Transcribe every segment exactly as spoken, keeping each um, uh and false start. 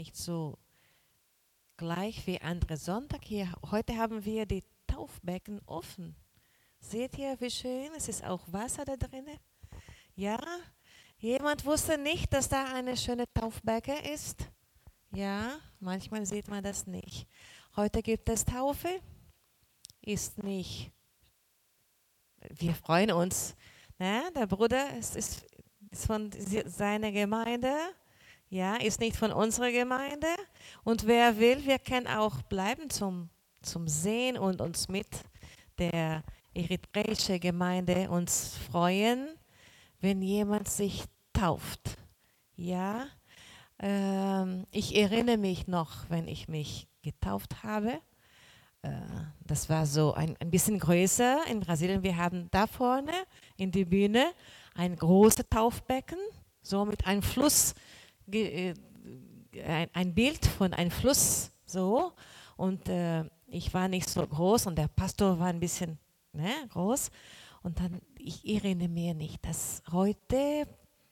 nicht so gleich wie andere Sonntag hier. Heute haben wir die Taufbecken offen. Seht ihr, wie schön? Es ist auch Wasser da drin. Ja, jemand wusste nicht, dass da eine schöne Taufbecke ist. Ja, manchmal sieht man das nicht. Heute gibt es Taufe. Ist nicht. Wir freuen uns. Ne? Der Bruder ist, ist, ist von sie- seiner Gemeinde. Ja, ist nicht von unserer Gemeinde. Und wer will, wir können auch bleiben zum, zum Sehen und uns mit der eritreischen Gemeinde uns freuen, wenn jemand sich tauft. Ja, ähm, ich erinnere mich noch, wenn ich mich getauft habe. Äh, Das war so ein, ein bisschen größer in Brasilien. Wir haben da vorne in der Bühne ein großes Taufbecken, so mit einem Fluss, ge- äh, ein, ein Bild von einem Fluss, so. Und äh, ich war nicht so groß und der Pastor war ein bisschen, ne, groß. Und dann, ich erinnere mich nicht, dass heute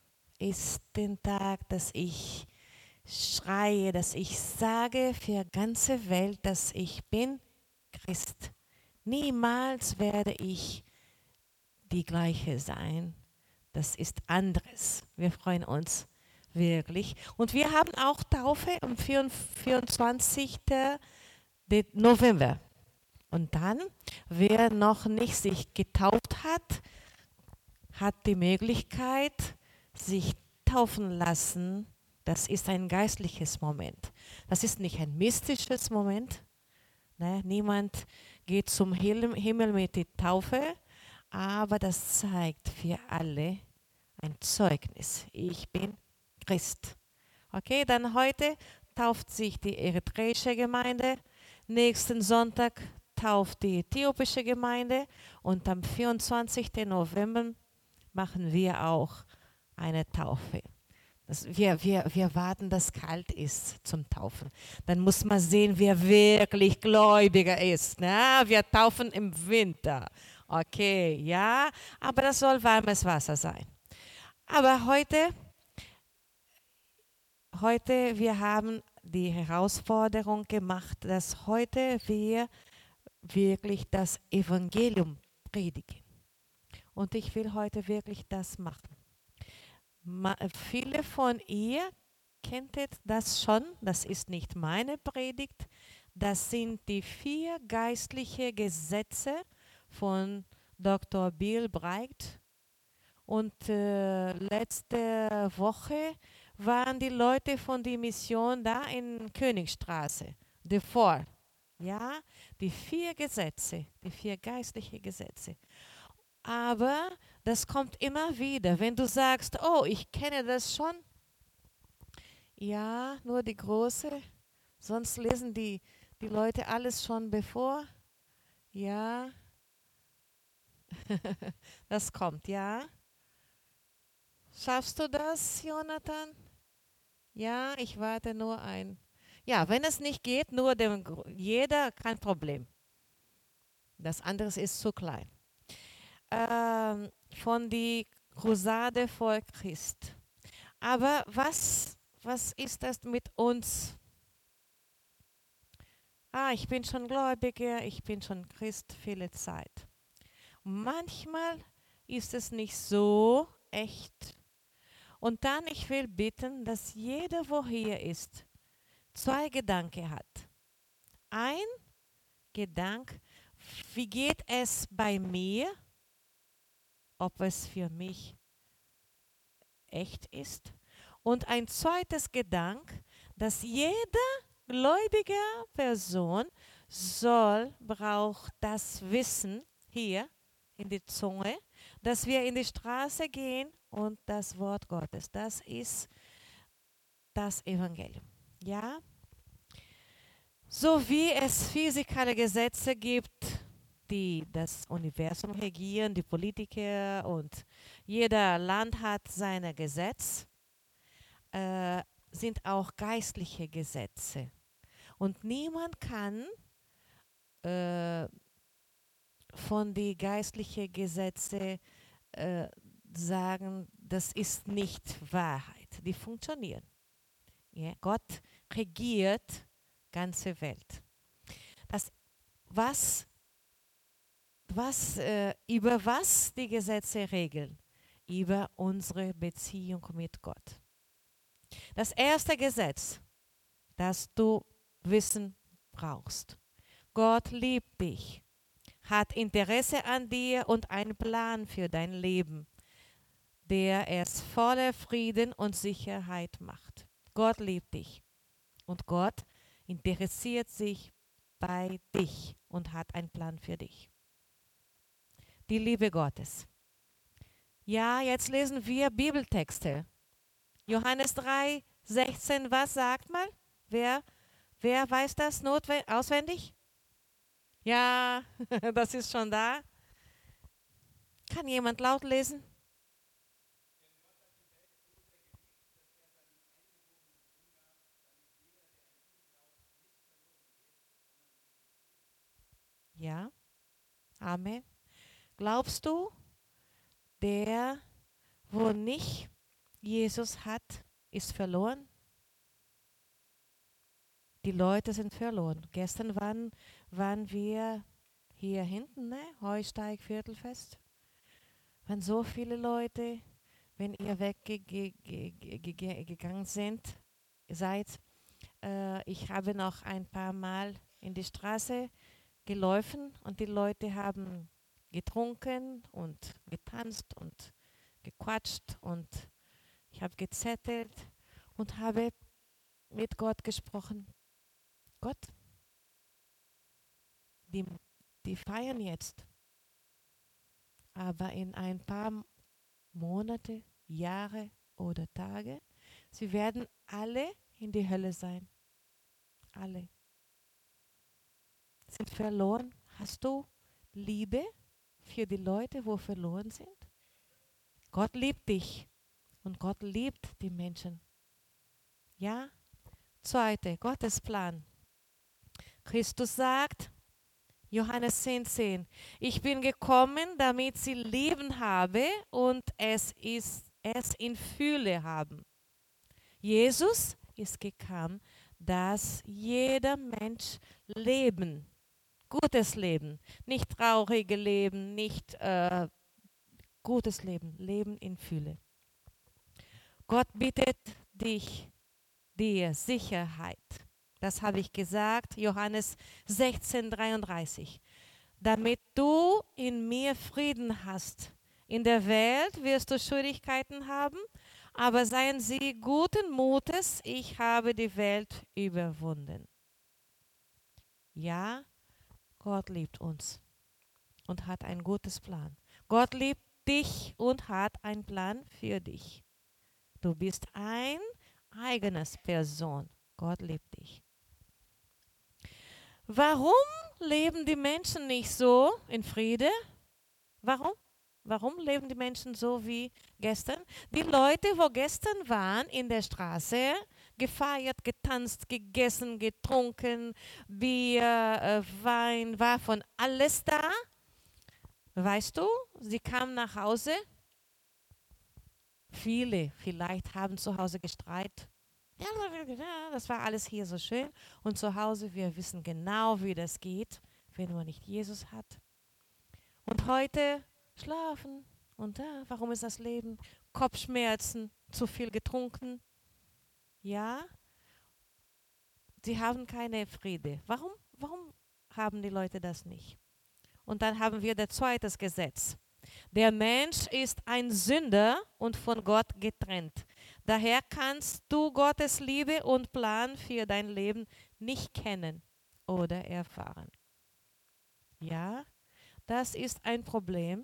ist der Tag, dass ich schreie, dass ich sage für die ganze Welt, dass ich bin Christ. Niemals werde ich die gleiche sein. Das ist anderes. Wir freuen uns wirklich. Und wir haben auch Taufe am vierundzwanzigsten November. Und dann, wer noch nicht sich getauft hat, hat die Möglichkeit, sich taufen lassen. Das ist ein geistliches Moment. Das ist nicht ein mystisches Moment. Ne? Niemand geht zum Hil- Himmel mit der Taufe, aber das zeigt für alle ein Zeugnis. Ich bin Christ. Okay, dann heute tauft sich die eritreische Gemeinde, nächsten Sonntag tauft die äthiopische Gemeinde und am vierundzwanzigsten November machen wir auch eine Taufe. Das, wir, wir, wir warten, dass es kalt ist zum Taufen. Dann muss man sehen, wer wirklich Gläubiger ist. Ne? Wir taufen im Winter. Okay, ja, aber das soll warmes Wasser sein. Aber heute, heute, wir haben die Herausforderung gemacht, dass heute wir wirklich das Evangelium predigen. Und ich will heute wirklich das machen. Ma viele von ihr kennt das schon, das ist nicht meine Predigt, das sind die vier geistlichen Gesetze von Doktor Bill Bright. Und äh, letzte Woche waren die Leute von der Mission da in Königstraße, davor. Ja, die vier Gesetze, die vier geistlichen Gesetze. Aber das kommt immer wieder, wenn du sagst, oh, ich kenne das schon. Ja, nur die große. Sonst lesen die, die Leute alles schon bevor. Ja, das kommt, ja. Schaffst du das, Jonathan? Ja, ich warte nur ein. Ja, wenn es nicht geht, nur dem, Gro- jeder, kein Problem. Das andere ist zu klein. Ähm, von die Crusade vor Christ. Aber was, was ist das mit uns? Ah, ich bin schon Gläubiger, ich bin schon Christ viele Zeit. Manchmal ist es nicht so echt. Und dann, ich will bitten, dass jeder, wo hier ist, zwei Gedanken hat. Ein Gedanke, wie geht es bei mir, ob es für mich echt ist. Und ein zweites Gedanke, dass jede gläubige Person soll, braucht das Wissen hier in die Zunge, dass wir in die Straße gehen und das Wort Gottes, das ist das Evangelium. Ja, so wie es physikale Gesetze gibt, die das Universum regieren, die Politiker und jeder Land hat seine Gesetze, äh, sind auch geistliche Gesetze. Und niemand kann äh, von den geistlichen Gesetzen äh, sagen, das ist nicht Wahrheit. Die funktionieren. Ja, Gott regiert ganze Welt. Das, was, was, äh, über was die Gesetze regeln? Über unsere Beziehung mit Gott. Das erste Gesetz, das du wissen brauchst. Gott liebt dich, hat Interesse an dir und einen Plan für dein Leben, der es voller Frieden und Sicherheit macht. Gott liebt dich und Gott interessiert sich bei dich und hat einen Plan für dich. Die Liebe Gottes. Ja, jetzt lesen wir Bibeltexte. Johannes drei, sechzehn, was sagt mal? Wer, wer weiß das notwe- auswendig? Ja, das ist schon da. Kann jemand laut lesen? Ja, Amen. Glaubst du, der, wo nicht Jesus hat, ist verloren? Die Leute sind verloren. Gestern waren, waren wir hier hinten, ne? Heusteig Viertelfest. Waren so viele Leute, wenn ihr weggegangen sind, seid. Äh, ich habe noch ein paar Mal in die Straße gelaufen und die Leute haben getrunken und getanzt und gequatscht und ich habe gezettelt und habe mit Gott gesprochen. Gott, die, die feiern jetzt, aber in ein paar Monate, Jahre oder Tage, sie werden alle in die Hölle sein. Alle sind verloren. Hast du Liebe für die Leute, wo verloren sind? Gott liebt dich und Gott liebt die Menschen. Ja? Zweite, Gottes Plan. Christus sagt, Johannes zehn, zehn, ich bin gekommen, damit sie Leben habe und es, ist, es in Fülle haben. Jesus ist gekommen, dass jeder Mensch Leben, gutes Leben, nicht traurige Leben, nicht äh, gutes Leben, Leben in Fülle. Gott bietet dich, dir Sicherheit. Das habe ich gesagt, Johannes sechzehn, dreiunddreißig. Damit du in mir Frieden hast. In der Welt wirst du Schwierigkeiten haben, aber seien sie guten Mutes, ich habe die Welt überwunden. Ja, Gott liebt uns und hat ein gutes Plan. Gott liebt dich und hat einen Plan für dich. Du bist ein eigenes Person. Gott liebt dich. Warum leben die Menschen nicht so in Friede? Warum? Warum leben die Menschen so wie gestern? Die Leute, wo gestern waren in der Straße, gefeiert, getanzt, gegessen, getrunken, Bier, äh, Wein, war von alles da. Weißt du, sie kamen nach Hause. Viele vielleicht haben zu Hause gestreit. Ja, das war alles hier so schön. Und zu Hause, wir wissen genau, wie das geht, wenn man nicht Jesus hat. Und heute schlafen. Und da, warum ist das Leben? Kopfschmerzen, zu viel getrunken. Ja, sie haben keine Friede. Warum, warum haben die Leute das nicht? Und dann haben wir das zweite Gesetz. Der Mensch ist ein Sünder und von Gott getrennt. Daher kannst du Gottes Liebe und Plan für dein Leben nicht kennen oder erfahren. Ja, das ist ein Problem.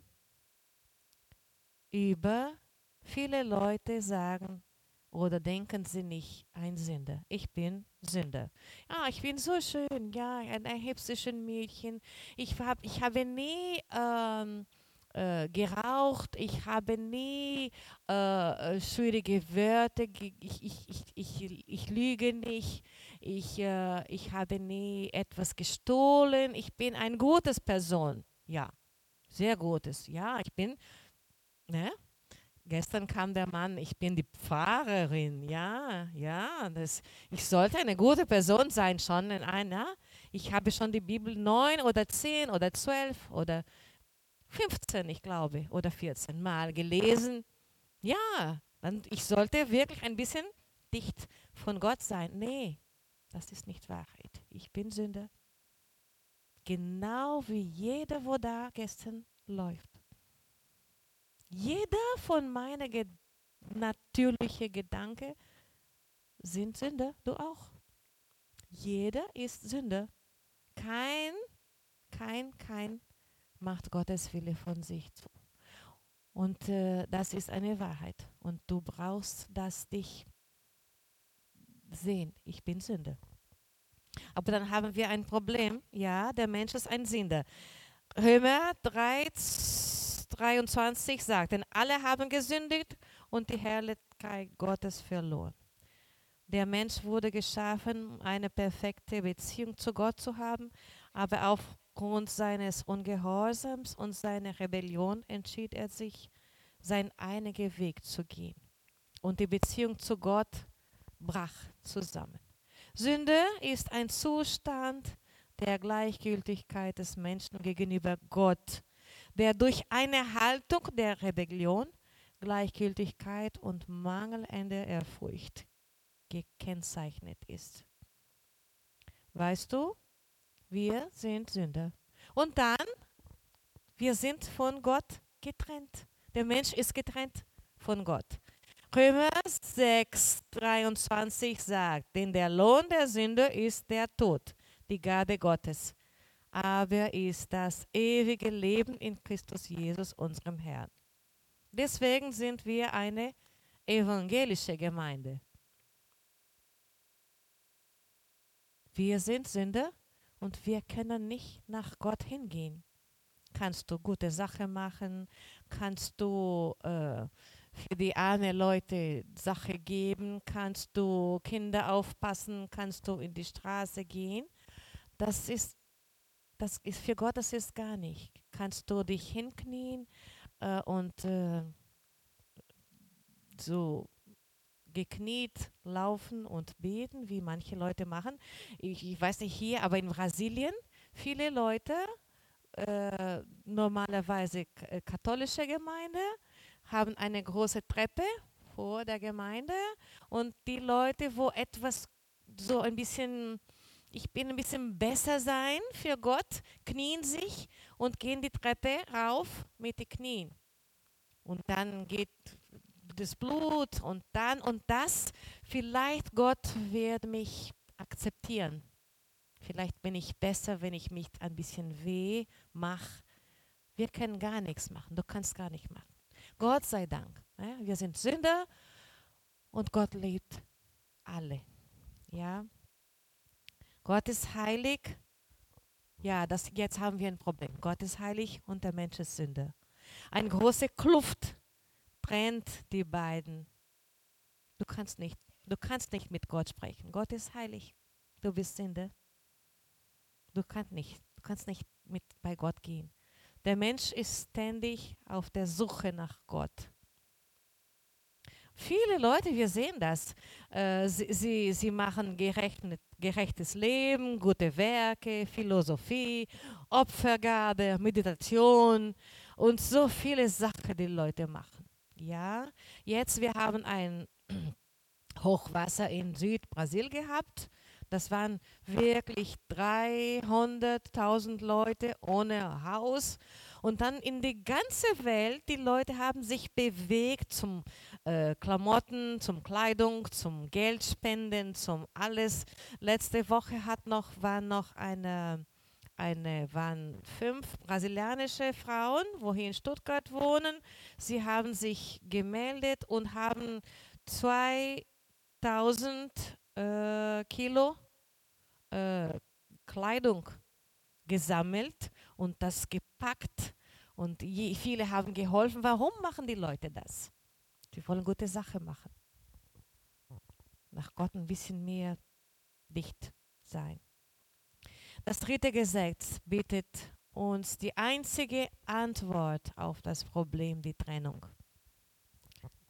Über viele Leute sagen oder denken sie nicht, ein Sünder. Ich bin Sünder. Ah, ich bin so schön, ja, ein, ein hübsches Mädchen. Ich, hab, ich habe nie ähm, äh, geraucht, ich habe nie äh, schwierige Wörter, ge- ich, ich, ich, ich, ich lüge nicht, ich, äh, ich habe nie etwas gestohlen, ich bin eine gute Person. Ja, sehr gutes. Ja, ich bin, ne? Gestern kam der Mann, ich bin die Pfarrerin, ja, ja, das, ich sollte eine gute Person sein schon in einer. Ich habe schon die Bibel neun oder zehn oder zwölf oder fünfzehn, ich glaube, oder vierzehn Mal gelesen. Ja, dann, ich sollte wirklich ein bisschen dicht von Gott sein. Nee, das ist nicht Wahrheit. Ich bin Sünder. Genau wie jeder, wo da gestern läuft. Jeder von meinen ge natürlichen Gedanken sind Sünder. Du auch. Jeder ist Sünder. Kein, kein, kein macht Gottes Wille von sich zu. Und äh, das ist eine Wahrheit. Und du brauchst das dich sehen. Ich bin Sünder. Aber dann haben wir ein Problem. Ja, der Mensch ist ein Sünder. Römer drei, dreiundzwanzig sagt, denn alle haben gesündigt und die Herrlichkeit Gottes verloren. Der Mensch wurde geschaffen, um eine perfekte Beziehung zu Gott zu haben, aber aufgrund seines Ungehorsams und seiner Rebellion entschied er sich, seinen eigenen Weg zu gehen. Und die Beziehung zu Gott brach zusammen. Sünde ist ein Zustand der Gleichgültigkeit des Menschen gegenüber Gott, der durch eine Haltung der Rebellion, Gleichgültigkeit und mangelnde Ehrfurcht gekennzeichnet ist. Weißt du, wir sind Sünder. Und dann, wir sind von Gott getrennt. Der Mensch ist getrennt von Gott. Römer sechs, dreiundzwanzig sagt, denn der Lohn der Sünde ist der Tod, die Gabe Gottes. Aber ist das ewige Leben in Christus Jesus, unserem Herrn. Deswegen sind wir eine evangelische Gemeinde. Wir sind Sünder und wir können nicht nach Gott hingehen. Kannst du gute Sachen machen? Kannst du äh, für die armen Leute Sachen geben? Kannst du Kinder aufpassen? Kannst du in die Straße gehen? Das ist, das ist für Gott, das ist gar nicht. Kannst du dich hinknien äh, und äh, so gekniet laufen und beten, wie manche Leute machen. Ich, ich weiß nicht hier, aber in Brasilien, viele Leute, äh, normalerweise k- katholische Gemeinde, haben eine große Treppe vor der Gemeinde und die Leute, wo etwas so ein bisschen, ich bin ein bisschen besser sein für Gott, knien sich und gehen die Treppe rauf mit den Knien. Und dann geht das Blut und dann und das. Vielleicht Gott wird mich akzeptieren. Vielleicht bin ich besser, wenn ich mich ein bisschen weh mache. Wir können gar nichts machen. Du kannst gar nicht machen. Gott sei Dank. Ja, wir sind Sünder und Gott liebt alle. Ja, Gott ist heilig. Ja, das, jetzt haben wir ein Problem. Gott ist heilig und der Mensch ist Sünder. Eine große Kluft trennt die beiden. Du kannst nicht, du kannst nicht mit Gott sprechen. Gott ist heilig. Du bist Sünder. Du kannst nicht, du kannst nicht mit bei Gott gehen. Der Mensch ist ständig auf der Suche nach Gott. Viele Leute, wir sehen das, äh, sie, sie, sie machen gerechnet, gerechtes Leben, gute Werke, Philosophie, Opfergabe, Meditation und so viele Sachen, die Leute machen. Ja, jetzt wir haben ein Hochwasser in Südbrasil gehabt. Das waren wirklich dreihunderttausend Leute ohne Haus. Und dann in die ganze Welt, die Leute haben sich bewegt zum äh, Klamotten, zum Kleidung, zum Geldspenden, zum alles. Letzte Woche hat noch, war noch eine, eine, waren fünf brasilianische Frauen, wo hier in Stuttgart wohnen. Sie haben sich gemeldet und haben zwei tausend äh, Kilo äh, Kleidung gesammelt und das gepackt und je, viele haben geholfen. Warum machen die Leute das? Die wollen gute Sachen machen. Nach Gott ein bisschen mehr dicht sein. Das dritte Gesetz bietet uns die einzige Antwort auf das Problem, die Trennung.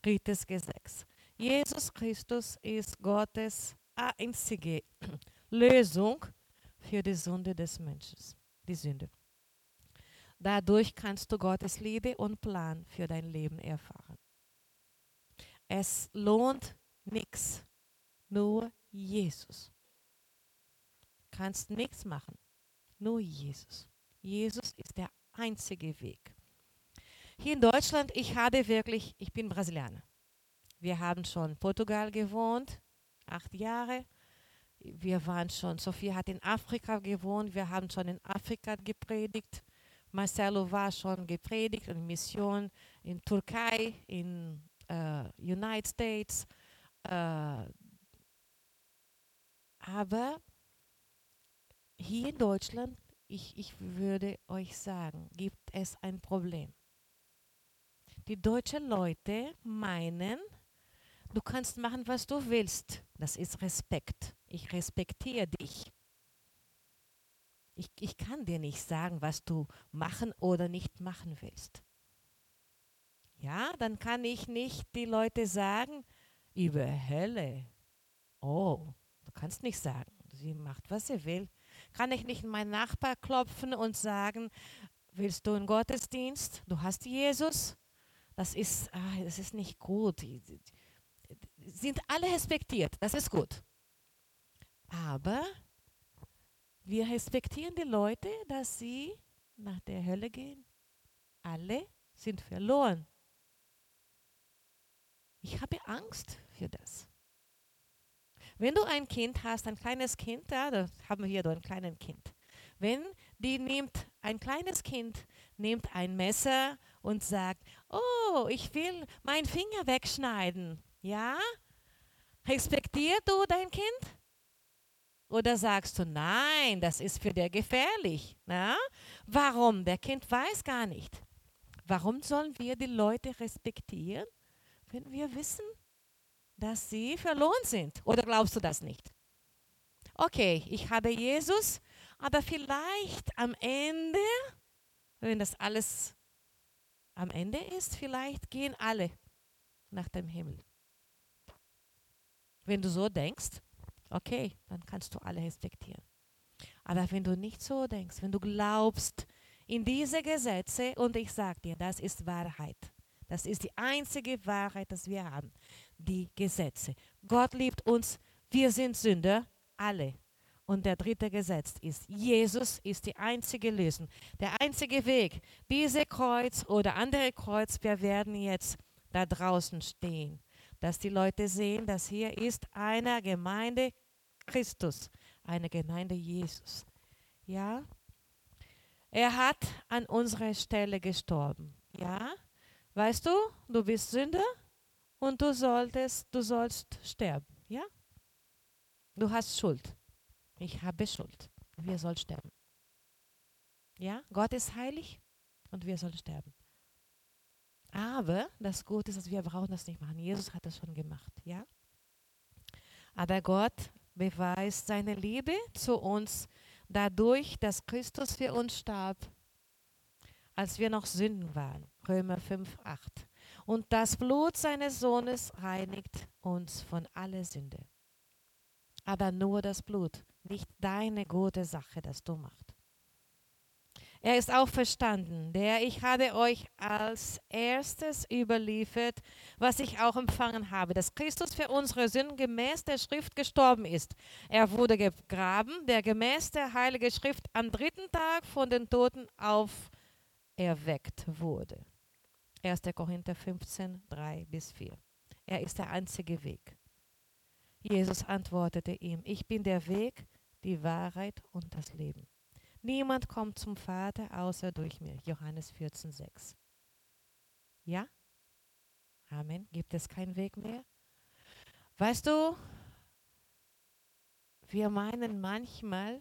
Drittes Gesetz. Jesus Christus ist Gottes einzige Lösung für die Sünde des Menschen, die Sünde. Dadurch kannst du Gottes Liebe und Plan für dein Leben erfahren. Es lohnt nichts, nur Jesus. Du kannst nichts machen, nur Jesus. Jesus ist der einzige Weg. Hier in Deutschland, ich habe wirklich, ich bin Brasilianer. Wir haben schon in Portugal gewohnt, acht Jahre. Wir waren schon, Sophia hat in Afrika gewohnt, wir haben schon in Afrika gepredigt. Marcelo war schon gepredigt in Mission in Türkei, in äh, United States. Äh, aber hier in Deutschland, ich, ich würde euch sagen, gibt es ein Problem. Die deutschen Leute meinen, du kannst machen, was du willst. Das ist Respekt. Ich respektiere dich. Ich, ich kann dir nicht sagen, was du machen oder nicht machen willst. Ja, dann kann ich nicht die Leute sagen, über Hölle. Oh, du kannst nicht sagen. Sie macht, was sie will. Kann ich nicht meinen Nachbar klopfen und sagen, willst du einen Gottesdienst? Du hast Jesus? Das ist, ah, das ist nicht gut. Sind alle respektiert, das ist gut. Aber wir respektieren die Leute, dass sie nach der Hölle gehen. Alle sind verloren. Ich habe Angst für das. Wenn du ein Kind hast, ein kleines Kind, ja, da haben wir hier ein kleines Kind. Wenn die nimmt, ein kleines Kind nimmt ein Messer und sagt, oh, ich will meinen Finger wegschneiden. Ja? Respektierst du dein Kind? Oder sagst du, nein, das ist für dich gefährlich. Na? Warum? Der Kind weiß gar nicht. Warum sollen wir die Leute respektieren, wenn wir wissen, dass sie verloren sind? Oder glaubst du das nicht? Okay, ich habe Jesus, aber vielleicht am Ende, wenn das alles am Ende ist, vielleicht gehen alle nach dem Himmel. Wenn du so denkst, okay, dann kannst du alle respektieren. Aber wenn du nicht so denkst, wenn du glaubst in diese Gesetze, und ich sage dir, das ist Wahrheit. Das ist die einzige Wahrheit, die wir haben. Die Gesetze. Gott liebt uns, wir sind Sünder, alle. Und der dritte Gesetz ist, Jesus ist die einzige Lösung, der einzige Weg. Diese Kreuz oder andere Kreuz, wir werden jetzt da draußen stehen, dass die Leute sehen, dass hier ist eine Gemeinde Christus, eine Gemeinde Jesus. Ja, er hat an unserer Stelle gestorben. Ja, weißt du, du bist Sünder und du solltest, du sollst sterben. Ja, du hast Schuld. Ich habe Schuld. Wir sollen sterben. Ja, Gott ist heilig und wir sollen sterben. Aber das Gute ist, dass wir brauchen das nicht machen. Jesus hat das schon gemacht. Ja, aber Gott beweist seine Liebe zu uns dadurch, dass Christus für uns starb, als wir noch Sünden waren. Römer fünf, acht. Und das Blut seines Sohnes reinigt uns von aller Sünde. Aber nur das Blut, nicht deine gute Sache, das du machst. Er ist auferstanden, der ich habe euch als erstes überliefert, was ich auch empfangen habe, dass Christus für unsere Sünden gemäß der Schrift gestorben ist. Er wurde begraben, der gemäß der Heiligen Schrift am dritten Tag von den Toten auferweckt wurde. erster Korinther fünfzehn, drei bis vier. Er ist der einzige Weg. Jesus antwortete ihm, ich bin der Weg, die Wahrheit und das Leben. Niemand kommt zum Vater außer durch mich. Johannes vierzehn, sechs. Ja? Amen. Gibt es keinen Weg mehr? Weißt du, wir meinen manchmal,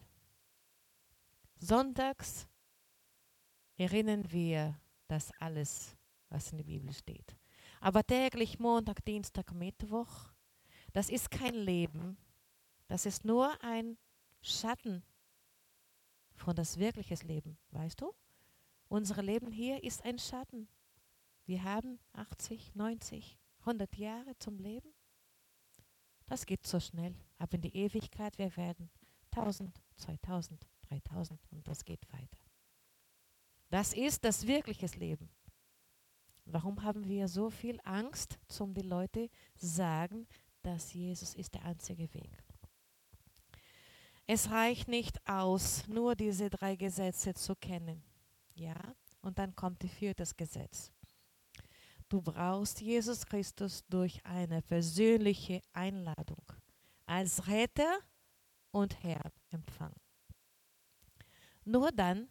sonntags erinnern wir das alles, was in der Bibel steht. Aber täglich Montag, Dienstag, Mittwoch, das ist kein Leben. Das ist nur ein Schatten von das wirkliche Leben, weißt du? Unser Leben hier ist ein Schatten. Wir haben achtzig, neunzig, hundert Jahre zum Leben? Das geht so schnell. Aber in die Ewigkeit, wir werden tausend, zweitausend, dreitausend und das geht weiter. Das ist das wirkliche Leben. Warum haben wir so viel Angst, um die Leute sagen, dass Jesus ist der einzige Weg? Es reicht nicht aus, nur diese drei Gesetze zu kennen. Ja, und dann kommt das vierte Gesetz. Du brauchst Jesus Christus durch eine persönliche Einladung als Retter und Herr empfangen. Nur dann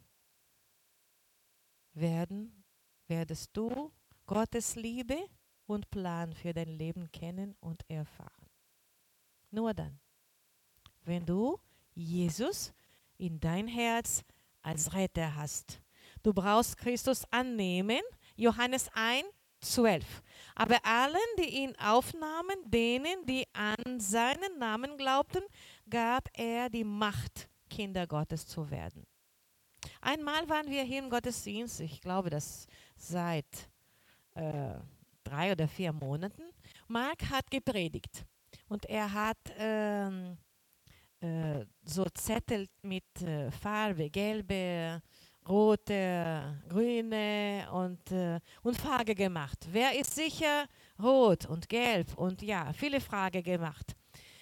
werden, werdest du Gottes Liebe und Plan für dein Leben kennen und erfahren. Nur dann, wenn du Jesus in dein Herz als Retter hast. Du brauchst Christus annehmen, Johannes eins, zwölf. Aber allen, die ihn aufnahmen, denen, die an seinen Namen glaubten, gab er die Macht, Kinder Gottes zu werden. Einmal waren wir hier im Gottesdienst, ich glaube, das seit äh, drei oder vier Monaten. Mark hat gepredigt und er hat ähm, äh, so Zettel mit äh, Farbe, gelbe, rote, grüne und, äh, und Frage gemacht. Wer ist sicher? Rot und gelb und ja, viele Fragen gemacht.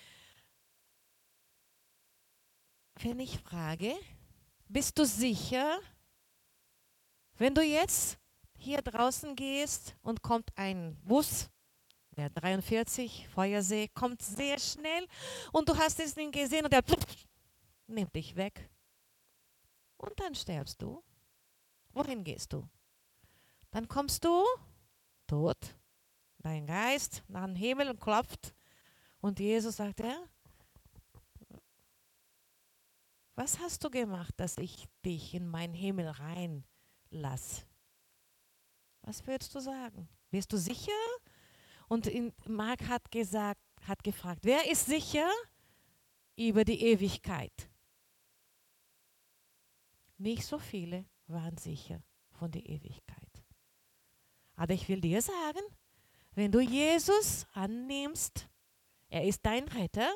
Wenn ich frage, bist du sicher, wenn du jetzt hier draußen gehst und kommt ein Bus, der dreiundvierzig, Feuersee, kommt sehr schnell und du hast es nicht gesehen und der nimmt dich weg. Und dann stirbst du. Wohin gehst du? Dann kommst du tot. Dein Geist nach dem Himmel klopft. Und Jesus sagt, ja, was hast du gemacht, dass ich dich in meinen Himmel reinlasse? Was würdest du sagen? Bist du sicher? Und in, Mark hat gesagt, hat gefragt, wer ist sicher über die Ewigkeit? Nicht so viele waren sicher von der Ewigkeit. Aber ich will dir sagen, wenn du Jesus annimmst, er ist dein Retter,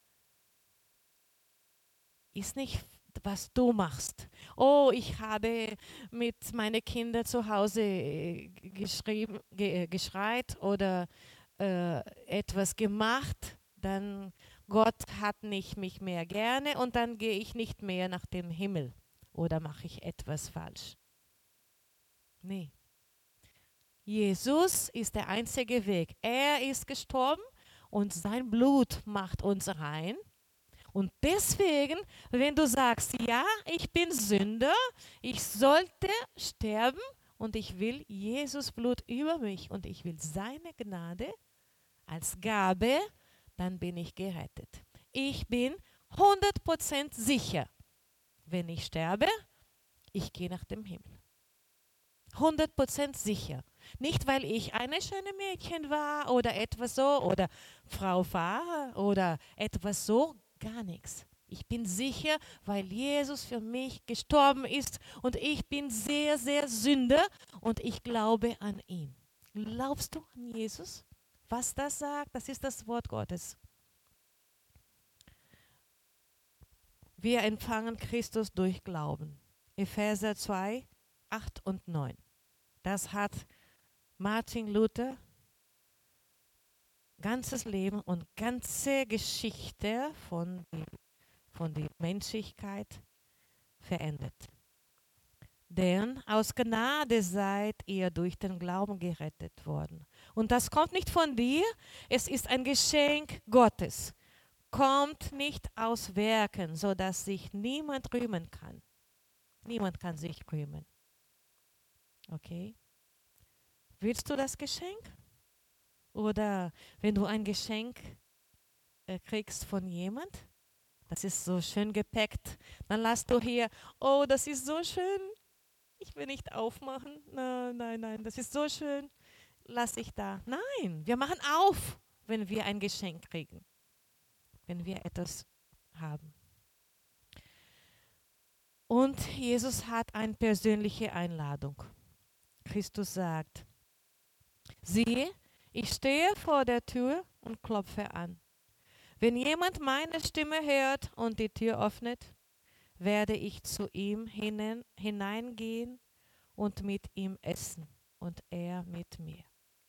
ist nicht, was du machst. Oh, ich habe mit meinen Kindern zu Hause geschrieben, ge, geschreit oder äh, etwas gemacht, dann Gott hat nicht mich mehr gerne und dann gehe ich nicht mehr nach dem Himmel oder mache ich etwas falsch. Nee. Jesus ist der einzige Weg. Er ist gestorben und sein Blut macht uns rein. Und deswegen, wenn du sagst, ja, ich bin Sünder, ich sollte sterben und ich will Jesus Blut über mich und ich will seine Gnade als Gabe, dann bin ich gerettet. Ich bin hundert Prozent sicher, wenn ich sterbe, ich gehe nach dem Himmel. hundert Prozent sicher. Nicht, weil ich eine schöne Mädchen war oder etwas so oder Frau Pfarrer oder etwas so, gar nichts. Ich bin sicher, weil Jesus für mich gestorben ist und ich bin sehr, sehr Sünder und ich glaube an ihn. Glaubst du an Jesus? Was das sagt, das ist das Wort Gottes. Wir empfangen Christus durch Glauben. Epheser zwei, acht und neun. Das hat Martin Luther ganzes Leben und ganze Geschichte von, die, von der Menschlichkeit verändert. Denn aus Gnade seid ihr durch den Glauben gerettet worden. Und das kommt nicht von dir, es ist ein Geschenk Gottes. Kommt nicht aus Werken, sodass sich niemand rühmen kann. Niemand kann sich rühmen. Okay? Willst du das Geschenk? Oder wenn du ein Geschenk äh, kriegst von jemand, das ist so schön gepackt, dann lass du hier, oh, das ist so schön, ich will nicht aufmachen. Nein, nein, nein, das ist so schön, lass ich da. Nein, wir machen auf, wenn wir ein Geschenk kriegen, wenn wir etwas haben. Und Jesus hat eine persönliche Einladung. Christus sagt, siehe, Ich stehe vor der Tür und klopfe an. Wenn jemand meine Stimme hört und die Tür öffnet, werde ich zu ihm hinein, hineingehen und mit ihm essen und er mit mir.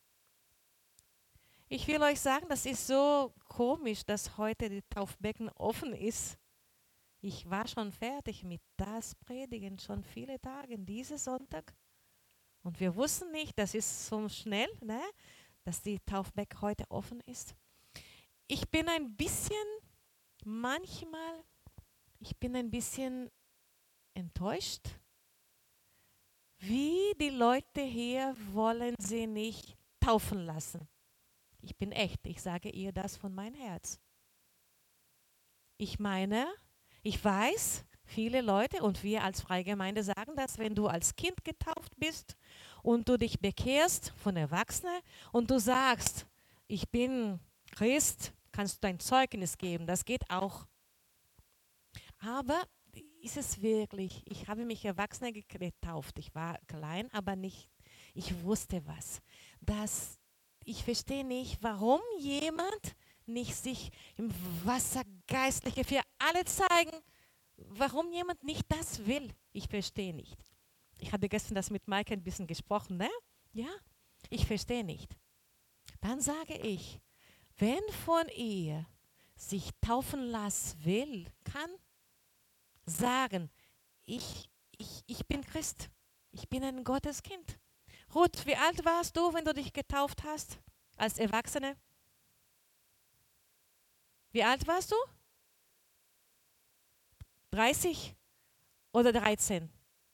Ich will euch sagen, das ist so komisch, dass heute die Taufbecken offen ist. Ich war schon fertig mit das Predigen, schon viele Tage, diesen Sonntag. Und wir wussten nicht, das ist so schnell, ne, dass die Taufbeck heute offen ist. Ich bin ein bisschen, manchmal, ich bin ein bisschen enttäuscht, wie die Leute hier wollen sie nicht taufen lassen. Ich bin echt, ich sage ihr das von meinem Herz. Ich meine, ich weiß, viele Leute und wir als Freigemeinde sagen das, wenn du als Kind getauft bist und du dich bekehrst von Erwachsenen und du sagst, ich bin Christ, kannst du dein Zeugnis geben, das geht auch. Aber ist es wirklich, ich habe mich Erwachsene getauft, ich war klein, aber nicht, ich wusste was. Das, ich verstehe nicht, warum jemand nicht sich im Wasser Geistliche für alle zeigen, warum jemand nicht das will. Ich verstehe nicht. Ich habe gestern das mit Maike ein bisschen gesprochen, ne? Ja, ich verstehe nicht. Dann sage ich, wenn von ihr sich taufen lassen will, kann sagen, ich, ich, ich bin Christ, ich bin ein Gotteskind. Ruth, wie alt warst du, wenn du dich getauft hast als Erwachsene? Wie alt warst du? dreißig oder dreizehn?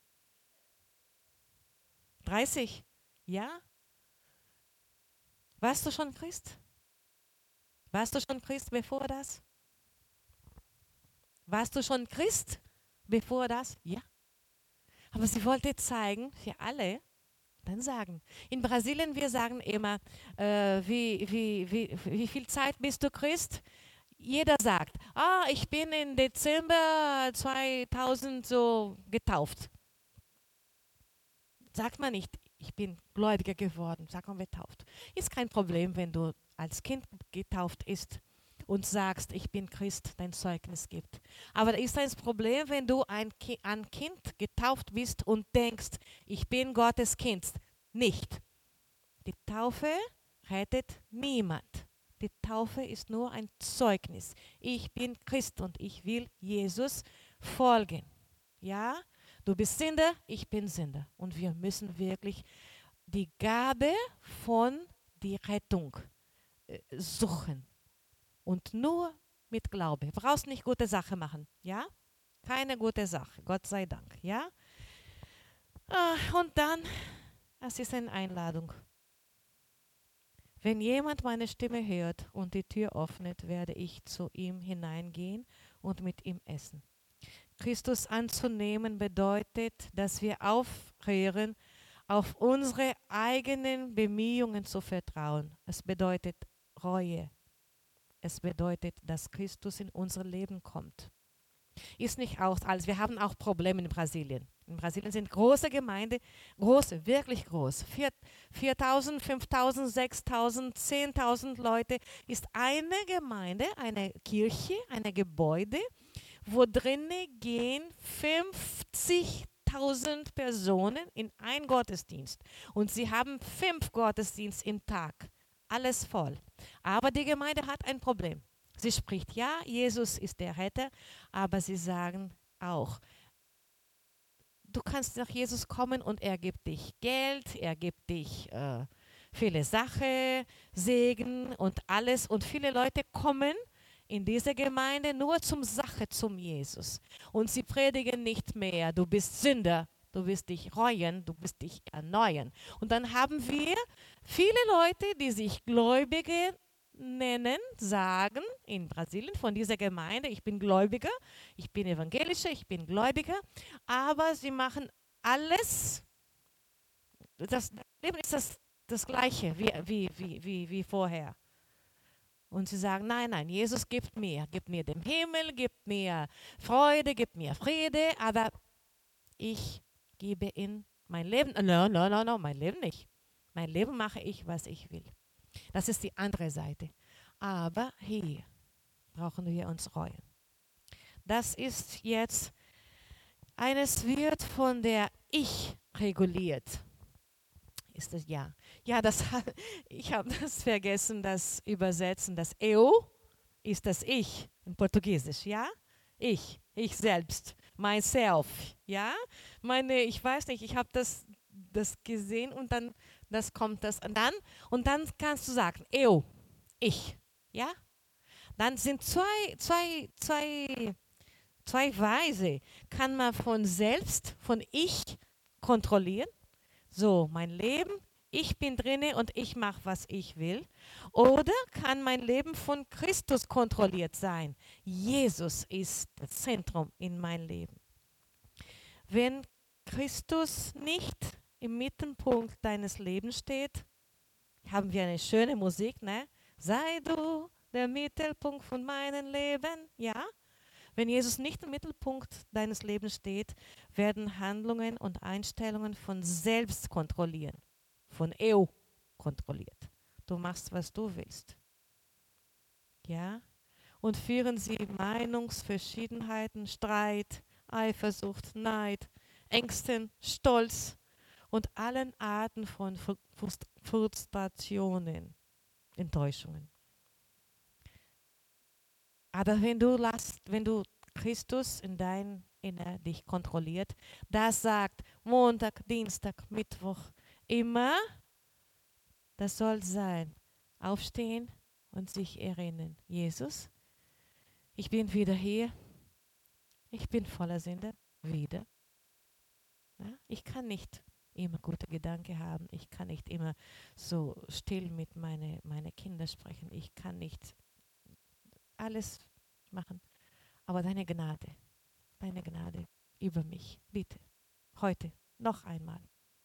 dreißig? Ja? Warst du schon Christ? Warst du schon Christ bevor das? Warst du schon Christ bevor das? Ja. Aber sie wollte zeigen, für alle, dann sagen. In Brasilien, wir sagen immer, äh, wie, wie, wie, wie viel Zeit bist du Christ? Jeder sagt, ah, ich bin im Dezember zweitausend so getauft. Sagt man nicht, ich bin Gläubiger geworden, sagt man getauft. Ist kein Problem, wenn du als Kind getauft bist und sagst, ich bin Christ, dein Zeugnis gibt. Aber da ist ein Problem, wenn du ein, Ki ein Kind getauft bist und denkst, ich bin Gottes Kind. Nicht. Die Taufe rettet niemand. Die Taufe ist nur ein Zeugnis. Ich bin Christ und ich will Jesus folgen. Ja, du bist Sünder, ich bin Sünder. Und wir müssen wirklich die Gabe von der Rettung äh, suchen. Und nur mit Glaube. Du brauchst nicht gute Sache machen, ja? Keine gute Sache, Gott sei Dank, ja? Ah, und dann, es ist eine Einladung. Wenn jemand meine Stimme hört und die Tür öffnet, werde ich zu ihm hineingehen und mit ihm essen. Christus anzunehmen bedeutet, dass wir aufhören, auf unsere eigenen Bemühungen zu vertrauen. Es bedeutet Reue. Es bedeutet, dass Christus in unser Leben kommt. Ist nicht auch alles. Wir haben auch Probleme in Brasilien. In Brasilien sind große Gemeinden, große, wirklich groß. viertausend, fünftausend, sechstausend, zehntausend Leute ist eine Gemeinde, eine Kirche, ein Gebäude, wo drinnen gehen fünfzigtausend Personen in einen Gottesdienst. Und sie haben fünf Gottesdienste im Tag. Alles voll. Aber die Gemeinde hat ein Problem. Sie spricht, ja, Jesus ist der Retter, aber sie sagen auch, du kannst nach Jesus kommen und er gibt dich Geld, er gibt dich äh, viele Sachen, Segen und alles. Und viele Leute kommen in diese Gemeinde nur zum Sache, zum Jesus. Und sie predigen nicht mehr, du bist Sünder. Du wirst dich reuen, du wirst dich erneuern. Und dann haben wir viele Leute, die sich Gläubige nennen, sagen in Brasilien von dieser Gemeinde, ich bin Gläubiger, ich bin Evangelischer, ich bin Gläubiger, aber sie machen alles, das Leben ist das, das Gleiche wie, wie, wie, wie, wie vorher. Und sie sagen, nein, nein, Jesus gibt mir, gibt mir den Himmel, gibt mir Freude, gibt mir Friede, aber ich gebe in mein Leben, no, no, no, no, mein Leben nicht. Mein Leben mache ich, was ich will. Das ist die andere Seite. Aber hier brauchen wir uns reuen. Das ist jetzt, eines wird von der Ich reguliert. Ist das ja? Ja, das, ich habe das vergessen, das Übersetzen. Das Eu ist das Ich in Portugiesisch, ja? Ich, ich selbst, myself, ja? Meine, ich weiß nicht, ich habe das, das gesehen und dann das kommt das und dann und dann kannst du sagen, Eu, ich, ja? Dann sind zwei, zwei, zwei, zwei Weise, kann man von selbst, von Ich kontrollieren. So, mein Leben, ich bin drinne und ich mache, was ich will. Oder kann mein Leben von Christus kontrolliert sein? Jesus ist das Zentrum in mein Leben. Wenn Christus nicht im Mittelpunkt deines Lebens steht, haben wir eine schöne Musik, ne? Sei du der Mittelpunkt von meinem Leben, ja? Wenn Jesus nicht im Mittelpunkt deines Lebens steht, werden Handlungen und Einstellungen von selbst kontrollieren, von Eu kontrolliert. Du machst, was du willst. Ja? Und führen sie Meinungsverschiedenheiten, Streit, Eifersucht, Neid, Ängsten, Stolz und allen Arten von Frust- Frustrationen, Enttäuschungen. Aber wenn du lässt, wenn du Christus in dein Inner dich kontrolliert, das sagt Montag, Dienstag, Mittwoch, immer, das soll sein. Aufstehen und sich erinnern. Jesus, ich bin wieder hier. Ich bin voller Sünde. Wieder. Ja? Ich kann nicht immer gute Gedanken haben. Ich kann nicht immer so still mit meinen meine Kindern sprechen. Ich kann nicht alles machen. Aber deine Gnade, deine Gnade über mich, bitte, heute, noch einmal.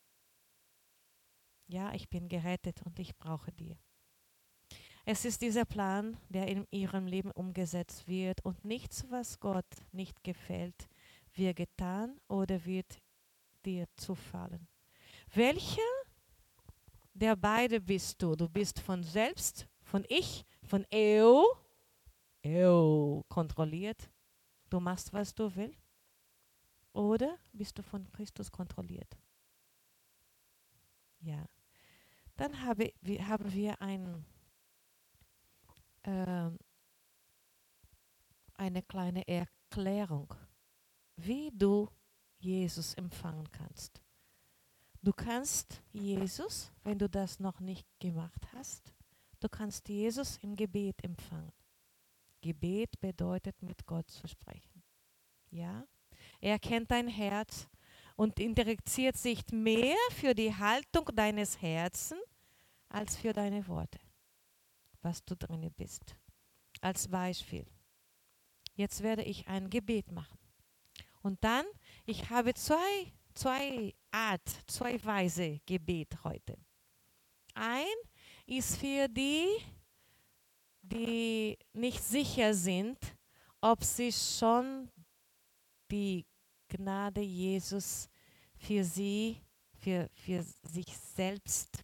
Ja, ich bin gerettet und ich brauche dir. Es ist dieser Plan, der in ihrem Leben umgesetzt wird und nichts, was Gott nicht gefällt, wird getan oder wird dir zufallen. Welcher der beide bist du? Du bist von selbst, von ich, von Eu, Eu kontrolliert. Du machst, was du willst. Oder bist du von Christus kontrolliert? Ja. Dann habe, wir, haben wir ein, ähm, eine kleine Erklärung, wie du Jesus empfangen kannst. Du kannst Jesus, wenn du das noch nicht gemacht hast, du kannst Jesus im Gebet empfangen. Gebet bedeutet, mit Gott zu sprechen. Ja? Er kennt dein Herz und interessiert sich mehr für die Haltung deines Herzens als für deine Worte, was du drin bist. Als Beispiel. Jetzt werde ich ein Gebet machen. Und dann, ich habe zwei, zwei Art, zwei Weise Gebet heute. Ein ist für die, die nicht sicher sind, ob sie schon die Gnade Jesus für sie, für, für sich selbst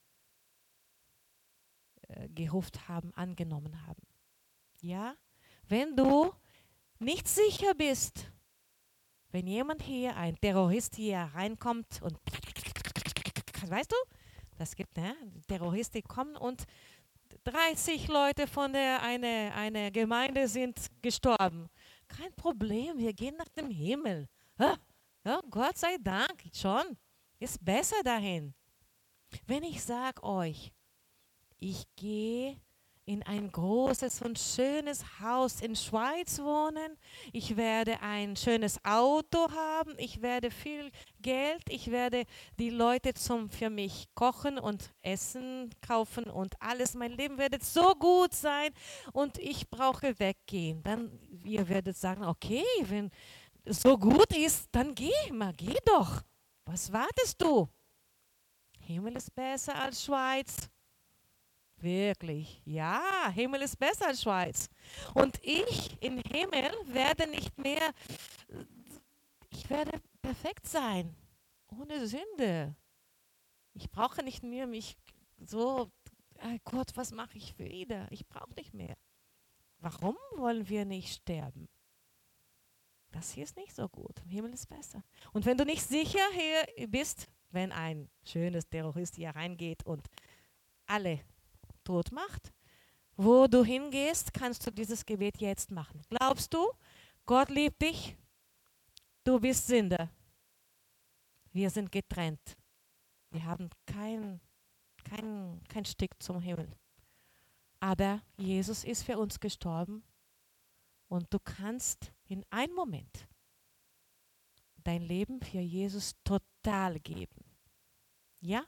äh, gerufen haben, angenommen haben. Ja? Wenn du nicht sicher bist, wenn jemand hier, ein Terrorist hier reinkommt und weißt du, das gibt, ne? Terroristen kommen und dreißig Leute von der eine, eine Gemeinde sind gestorben. Kein Problem, wir gehen nach dem Himmel. Ja, ja, Gott sei Dank, schon. Ist besser dahin. Wenn ich sage euch, ich gehe in ein großes und schönes Haus in Schweiz wohnen. Ich werde ein schönes Auto haben. Ich werde viel Geld. Ich werde die Leute zum für mich kochen und Essen kaufen und alles. Mein Leben wird so gut sein und ich brauche weggehen. Dann ihr werdet sagen, okay, wenn es so gut ist, dann geh mal, geh doch. Was wartest du? Himmel ist besser als Schweiz. Wirklich, ja, Himmel ist besser als Schweiz. Und ich im Himmel werde nicht mehr, ich werde perfekt sein, ohne Sünde. Ich brauche nicht mehr mich so ah Gott, was mache ich wieder? Ich brauche nicht mehr. Warum wollen wir nicht sterben? Das hier ist nicht so gut. Im Himmel ist besser. Und wenn du nicht sicher hier bist, wenn ein schönes Terrorist hier reingeht und alle tot macht, wo du hingehst, kannst du dieses Gebet jetzt machen. Glaubst du, Gott liebt dich? Du bist Sünder. Wir sind getrennt. Wir haben kein, kein, kein Stück zum Himmel. Aber Jesus ist für uns gestorben und du kannst in einem Moment dein Leben für Jesus total geben. Ja?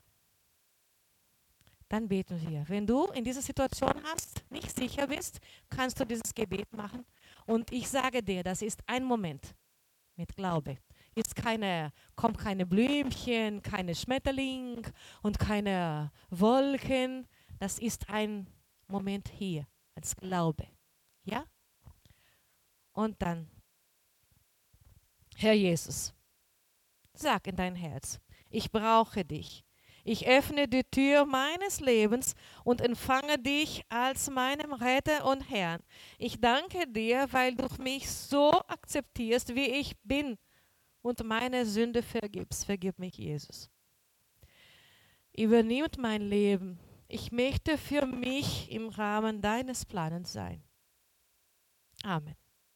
Dann beten wir. Wenn du in dieser Situation hast, nicht sicher bist, kannst du dieses Gebet machen. Und ich sage dir, das ist ein Moment mit Glaube. Ist keine, kommt keine Blümchen, keine Schmetterling und keine Wolken. Das ist ein Moment hier als Glaube. Ja? Und dann, Herr Jesus, sag in dein Herz, ich brauche dich. Ich öffne die Tür meines Lebens und empfange dich als meinen Retter und Herrn. Ich danke dir, weil du mich so akzeptierst, wie ich bin und meine Sünde vergibst. Vergib mich, Jesus. Übernimm mein Leben. Ich möchte für mich im Rahmen deines Planes sein. Amen.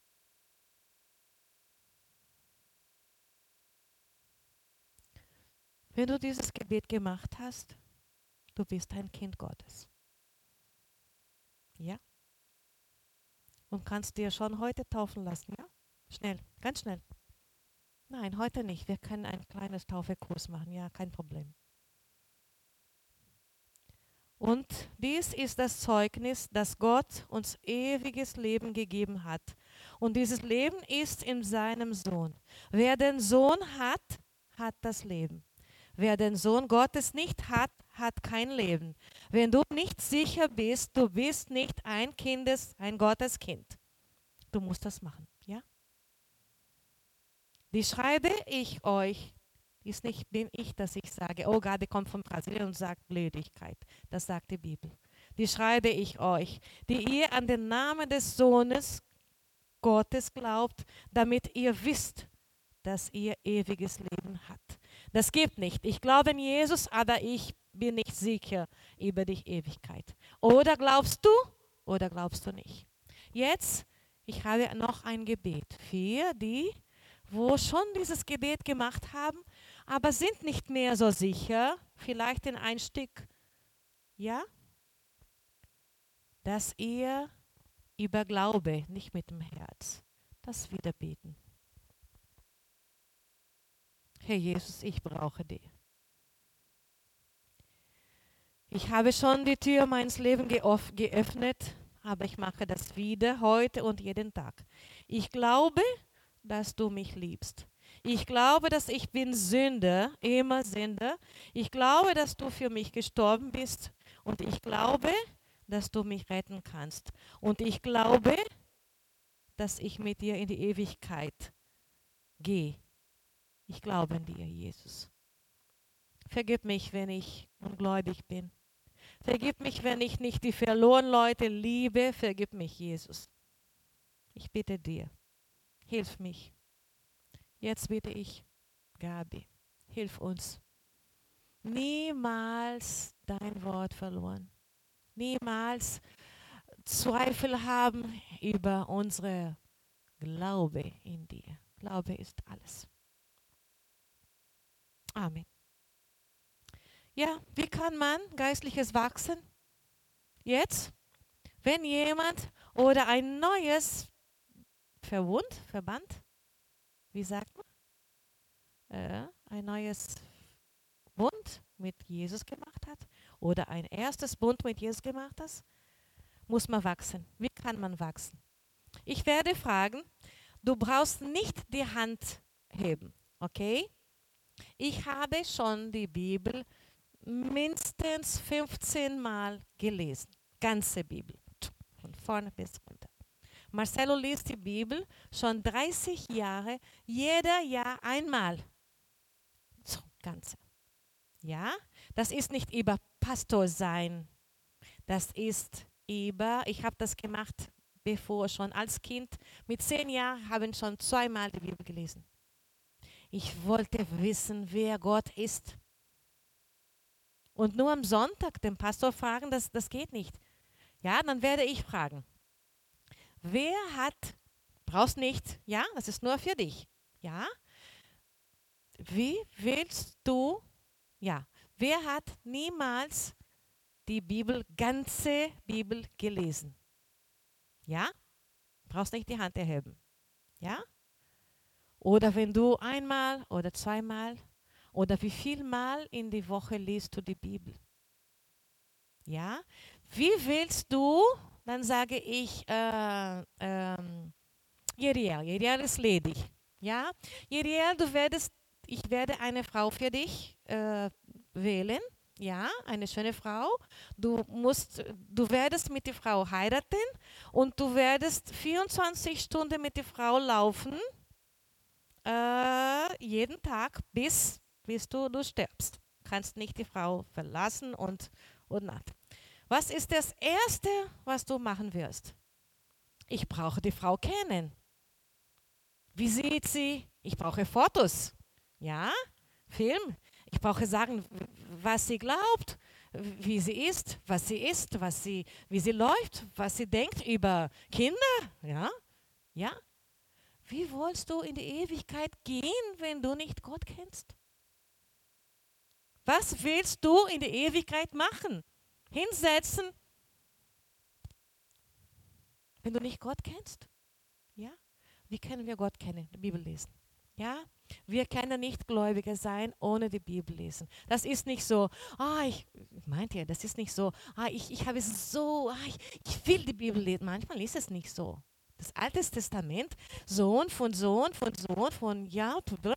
Wenn du dieses Gebet gemacht hast, du bist ein Kind Gottes. Ja? Und kannst dir schon heute taufen lassen, ja? Schnell, ganz schnell. Nein, heute nicht. Wir können ein kleines Taufekurs machen, ja, kein Problem. Und dies ist das Zeugnis, dass Gott uns ewiges Leben gegeben hat. Und dieses Leben ist in seinem Sohn. Wer den Sohn hat, hat das Leben. Wer den Sohn Gottes nicht hat, hat kein Leben. Wenn du nicht sicher bist, du bist nicht ein Kindes, ein Gotteskind. Du musst das machen, ja? Die schreibe ich euch, ist nicht bin ich, dass ich sage, oh Gott, der kommt von Brasilien und sagt Blödigkeit. Das sagt die Bibel. Die schreibe ich euch, die ihr an den Namen des Sohnes Gottes glaubt, damit ihr wisst, dass ihr ewiges Leben habt. Das gibt nicht. Ich glaube in Jesus, aber ich bin nicht sicher über die Ewigkeit. Oder glaubst du, oder glaubst du nicht. Jetzt, ich habe noch ein Gebet für die, wo schon dieses Gebet gemacht haben, aber sind nicht mehr so sicher, vielleicht in ein Stück, ja, dass ihr über Glaube, nicht mit dem Herz, das wieder beten. Herr Jesus, ich brauche dich. Ich habe schon die Tür meines Lebens geöffnet, aber ich mache das wieder heute und jeden Tag. Ich glaube, dass du mich liebst. Ich glaube, dass ich bin Sünder, immer Sünder. Ich glaube, dass du für mich gestorben bist und ich glaube, dass du mich retten kannst. Und ich glaube, dass ich mit dir in die Ewigkeit gehe. Ich glaube an dir, Jesus. Vergib mich, wenn ich ungläubig bin. Vergib mich, wenn ich nicht die verlorenen Leute liebe. Vergib mich, Jesus. Ich bitte dir, hilf mich. Jetzt bitte ich, Gabi, hilf uns. Niemals dein Wort verloren. Niemals Zweifel haben über unsere Glaube in dir. Glaube ist alles. Amen. Ja, wie kann man geistliches wachsen? Jetzt, wenn jemand oder ein neues Verwund, Verband, wie sagt man? Äh, ein neues Bund mit Jesus gemacht hat oder ein erstes Bund mit Jesus gemacht hat, muss man wachsen. Wie kann man wachsen? Ich werde fragen, du brauchst nicht die Hand heben, okay? Ich habe schon die Bibel mindestens fünfzehn Mal gelesen. Ganze Bibel. Von vorne bis runter. Marcelo liest die Bibel schon dreißig Jahre, jeder Jahr einmal. So, ganze. Ja, das ist nicht über Pastor sein. Das ist über, ich habe das gemacht, bevor schon als Kind. Mit zehn Jahren habe ich schon zweimal die Bibel gelesen. Ich wollte wissen, wer Gott ist. Und nur am Sonntag den Pastor fragen, das, das geht nicht. Ja, dann werde ich fragen, wer hat, brauchst nicht, ja, das ist nur für dich. Ja, wie willst du, ja, wer hat niemals die Bibel, ganze Bibel gelesen? Ja, brauchst nicht die Hand erheben. Ja, oder wenn du einmal oder zweimal oder wie viel Mal in die Woche liest du die Bibel? Ja, wie willst du, dann sage ich, äh, ähm, Jeriel, Jeriel ist ledig. Ja, Jeriel, du werdest, ich werde eine Frau für dich äh, wählen. Ja, eine schöne Frau. Du musst, du werdest mit der Frau heiraten und du werdest vierundzwanzig Stunden mit der Frau laufen, äh, jeden Tag, bis, bis du, du stirbst. Kannst nicht die Frau verlassen und, und not. Was ist das Erste, was du machen wirst? Ich brauche die Frau kennen. Wie sieht sie? Ich brauche Fotos. Ja, Film. Ich brauche sagen, was sie glaubt, wie sie ist, was sie isst, was sie, wie sie läuft, was sie denkt über Kinder. Ja, ja. Wie willst du in die Ewigkeit gehen, wenn du nicht Gott kennst? Was willst du in die Ewigkeit machen? Hinsetzen, wenn du nicht Gott kennst? Ja? Wie können wir Gott kennen? Die Bibel lesen. Ja? Wir können nicht Gläubige sein, ohne die Bibel lesen. Das ist nicht so, ah, ich, meint ihr, das ist nicht so, ah, ich, ich habe es so, ah, ich, ich will die Bibel lesen. Manchmal ist es nicht so. Das Alte Testament, Sohn von Sohn von Sohn von, ja,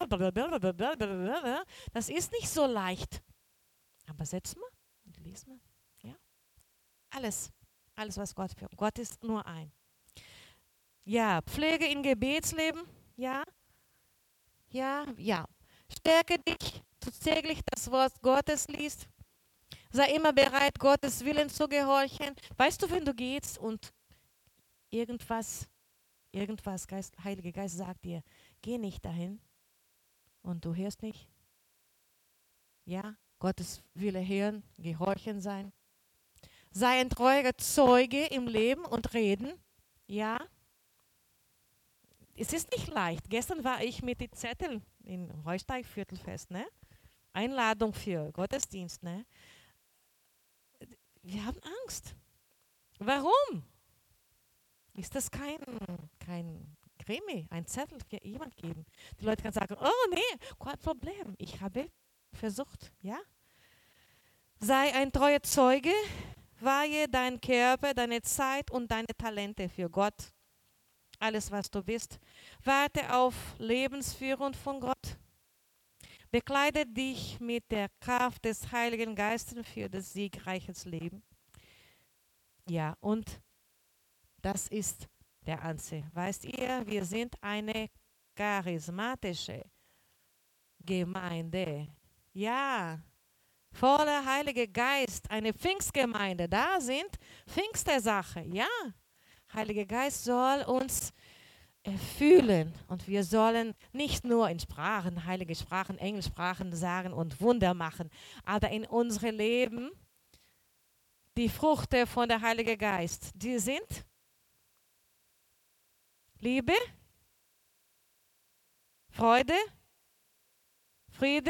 das ist nicht so leicht. Aber setz mal und lies mal. Ja? Alles, alles, was Gott für. Gott ist nur ein. Ja, Pflege im Gebetsleben, ja, ja, ja. Stärke dich, du täglich das Wort Gottes liest. Sei immer bereit, Gottes Willen zu gehorchen. Weißt du, wenn du gehst und irgendwas, irgendwas, Geist, Heiliger Geist sagt dir, geh nicht dahin und du hörst nicht. Ja, Gottes Wille hören, gehorchen sein. Sei ein treuer Zeuge im Leben und Reden. Ja, es ist nicht leicht. Gestern war ich mit den Zetteln im Heusteig-Viertelfest, ne? Einladung für Gottesdienst, ne? Wir haben Angst. Warum? Ist das kein, kein Krimi, ein Zettel für jemand geben? Die Leute können sagen, oh nee, kein Problem. Ich habe versucht, ja? Sei ein treuer Zeuge, weihe deinen Körper, deine Zeit und deine Talente für Gott. Alles, was du bist. Warte auf Lebensführung von Gott. Bekleide dich mit der Kraft des Heiligen Geistes für das siegreiche Leben. Ja, und das ist der Anze. Weißt ihr, wir sind eine charismatische Gemeinde. Ja, voller Heiliger Geist, eine Pfingstgemeinde. Da sind Pfingstersache. Ja, Heiliger Geist soll uns fühlen und wir sollen nicht nur in Sprachen, heilige Sprachen, Engelssprachen sagen und Wunder machen, aber in unserem Leben die Früchte von der Heilige Geist, die sind Liebe, Freude, Friede,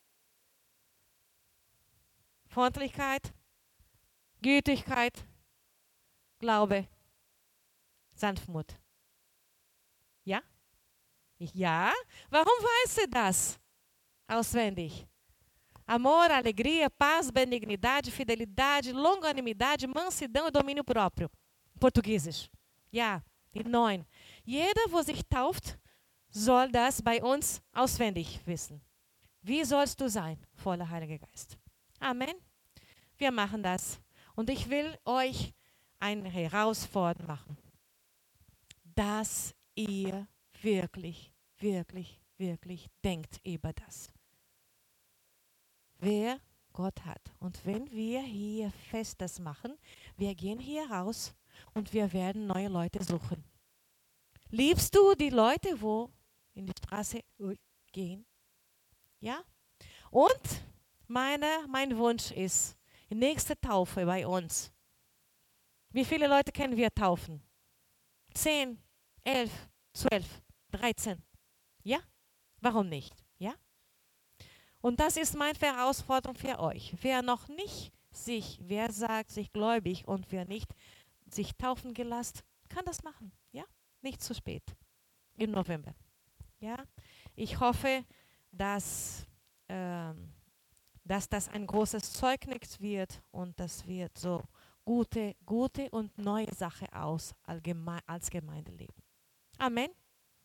Freundlichkeit, Gütigkeit, Glaube, Sanftmut. Ja? Ich, ja? Warum weißt du das auswendig? Amor, alegria, paz, benignidade, fidelidade, longanimidade, mansidão e domínio próprio. Portugieses. Ja, die neun. Jeder, wo sich tauft, soll das bei uns auswendig wissen. Wie sollst du sein, voller Heiliger Geist? Amen. Wir machen das. Und ich will euch eine Herausforderung machen, dass ihr wirklich, wirklich, wirklich denkt über das. Wer Gott hat. Und wenn wir hier Festes machen, Wir gehen hier raus und wir werden neue Leute suchen. Liebst du die Leute, wo in die Straße gehen? Ja? Und meine, mein Wunsch ist, die nächste Taufe bei uns. Wie viele Leute können wir taufen? Zehn, elf, zwölf, dreizehn. Ja? Warum nicht? Ja? Und das ist meine Herausforderung für euch. Wer noch nicht sich, wer sagt sich gläubig und wer nicht sich taufen gelassen, kann das machen. Ja? Nicht zu spät. Im November. Ja? Ich hoffe, dass, ähm, dass das ein großes Zeugnis wird und das wird so gute, gute und neue Sache aus allgemein, als Gemeinde leben. Amen.